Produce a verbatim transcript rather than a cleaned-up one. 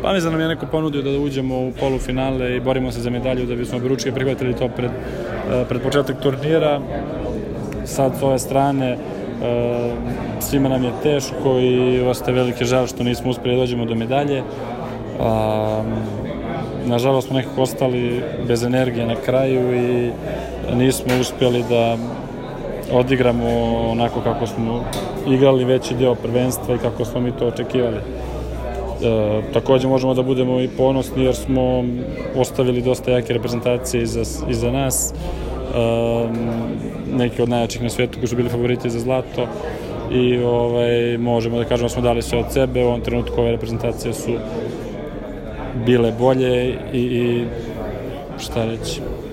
Pa mislim da nam je neko ponudio da uđemo u polufinale i borimo se za medalju da bismo oberučke prihvatili to pred, pred početak turnira. Sad s ove strane svima nam je teško i ostaje velike žal što nismo uspjeli da dođemo do medalje. Nažalost smo nekako ostali bez energije na kraju i nismo uspjeli da odigramo onako kako smo igrali veći deo prvenstva i kako smo mi to očekivali. E, također možemo da budemo i ponosni jer smo ostavili dosta jake reprezentacije iza, iza nas, e, neki od najjačih na svijetu koji su bili favoriti za zlato i ovaj, možemo da kažemo da smo dali sve od sebe. U ovom trenutku ove reprezentacije su bile bolje i, i šta reći.